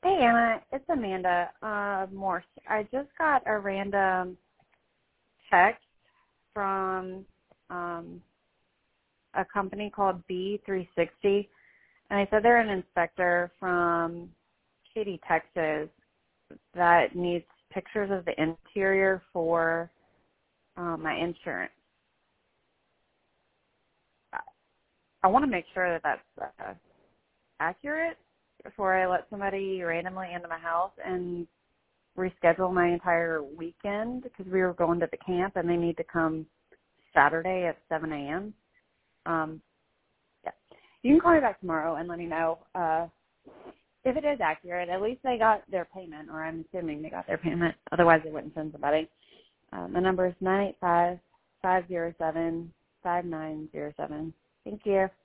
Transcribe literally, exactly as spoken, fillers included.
Hey, Anna. It's Amanda uh, Morse. I just got a random text from um, a company called B three sixty, and they said they're an inspector from Katy, Texas, that needs pictures of the interior for uh, my insurance. I, I want to make sure that that's uh, accurate before I let somebody randomly into my house and reschedule my entire weekend because we were going to the camp and they need to come Saturday at seven a.m. Um, yeah. You can call me back tomorrow and let me know uh, if it is accurate. At least they got their payment, or I'm assuming they got their payment. Otherwise, they wouldn't send somebody. Um, the number is nine eight five, five zero seven, five nine zero seven. Thank you.